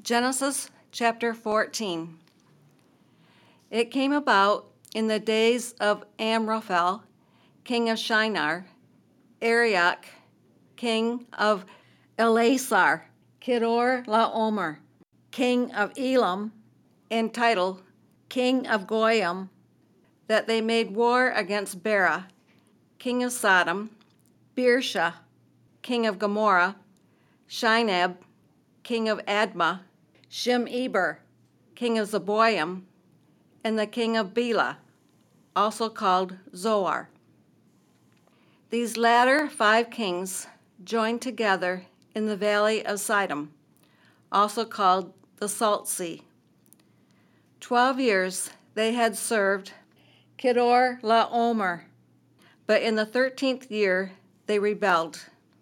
Genesis chapter 14. It came about in the days of Amraphel, king of Shinar, Arioch, king of Elasar, Kedor Laomer, king of Elam, and Tidal, king of Goyim, that they made war against Bera, king of Sodom, Birsha, king of Gomorrah, Shinab, king of Admah, Shem-Eber, king of Zeboim, and the king of Bela, also called Zoar. These latter 5 kings joined together in the valley of Sidon, also called the Salt Sea. 12 years they had served Kedor Laomer, but in the 13th year they rebelled.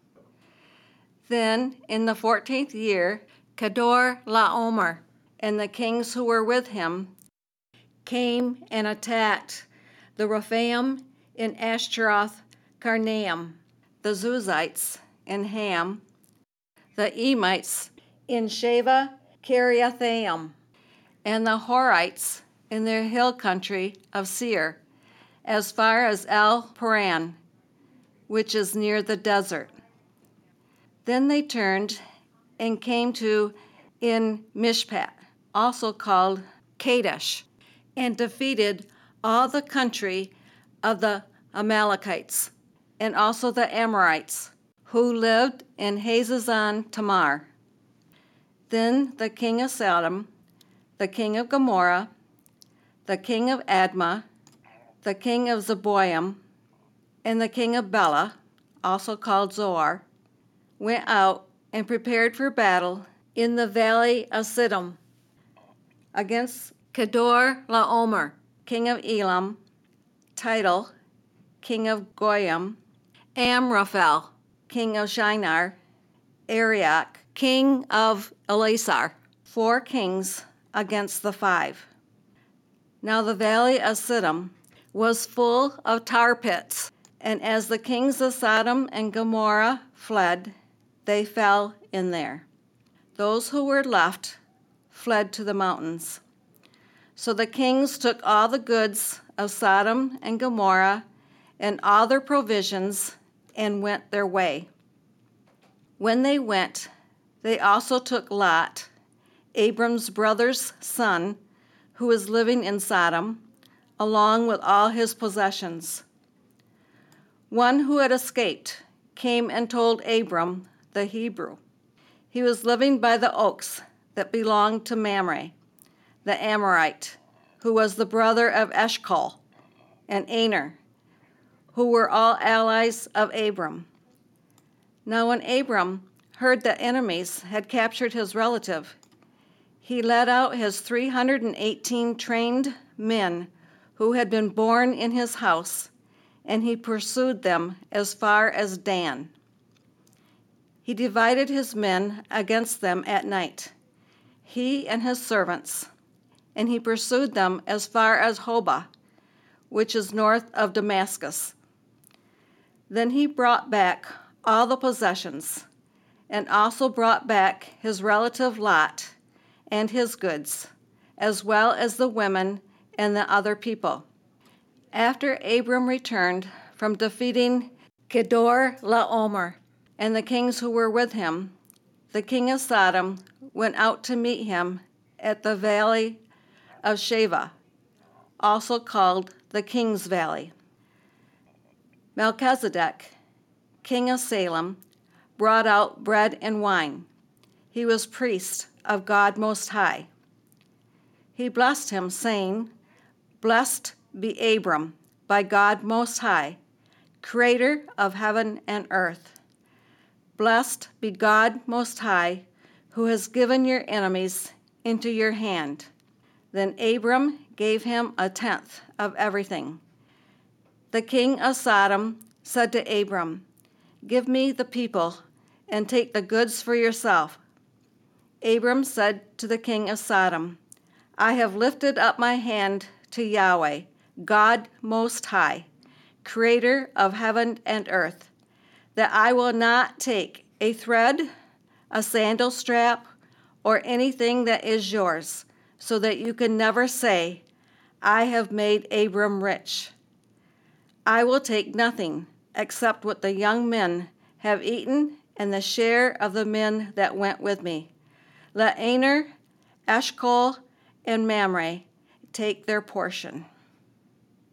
Then in the 14th year, Kedor Laomer and the kings who were with him came and attacked the Rephaim in Ashtaroth Karnaim, the Zuzites in Ham, the Emites in Sheva Kiriathaim, and the Horites in their hill country of Seir, as far as El Paran, which is near the desert. Then they turned and came to En Mishpat, also called Kadesh, and defeated all the country of the Amalekites, and also the Amorites, who lived in Hazazon Tamar. Then the king of Sodom, the king of Gomorrah, the king of Admah, the king of Zeboim, and the king of Bela, also called Zoar, went out and prepared for battle in the valley of Siddim against Kedor Laomer, king of Elam, Tidal, king of Goyim, Amraphel, king of Shinar, Arioch, king of Elasar, 4 kings against the 5. Now the valley of Siddim was full of tar pits, and as the kings of Sodom and Gomorrah fled, they fell in there. Those who were left fled to the mountains. So the kings took all the goods of Sodom and Gomorrah and all their provisions and went their way. When they went, they also took Lot, Abram's brother's son, who was living in Sodom, along with all his possessions. One who had escaped came and told Abram the Hebrew. He was living by the oaks that belonged to Mamre, the Amorite, who was the brother of Eshcol, and Aner, who were all allies of Abram. Now when Abram heard that enemies had captured his relative, he led out his 318 trained men who had been born in his house, and he pursued them as far as Dan. He divided his men against them at night, he and his servants, and he pursued them as far as Hobah, which is north of Damascus. Then he brought back all the possessions, and also brought back his relative Lot and his goods, as well as the women and the other people. After Abram returned from defeating Kedor Laomer and the kings who were with him, the king of Sodom went out to meet him at the valley of Sheva, also called the King's Valley. Melchizedek, king of Salem, brought out bread and wine. He was priest of God Most High. He blessed him, saying, "Blessed be Abram by God Most High, creator of heaven and earth. Blessed be God Most High, who has given your enemies into your hand." Then Abram gave him 1/10 of everything. The king of Sodom said to Abram, "Give me the people and take the goods for yourself." Abram said to the king of Sodom, "I have lifted up my hand to Yahweh, God Most High, creator of heaven and earth, that I will not take a thread, a sandal strap, or anything that is yours, so that you can never say, I have made Abram rich. I will take nothing except what the young men have eaten and the share of the men that went with me. Let Aner, Eshcol, and Mamre take their portion."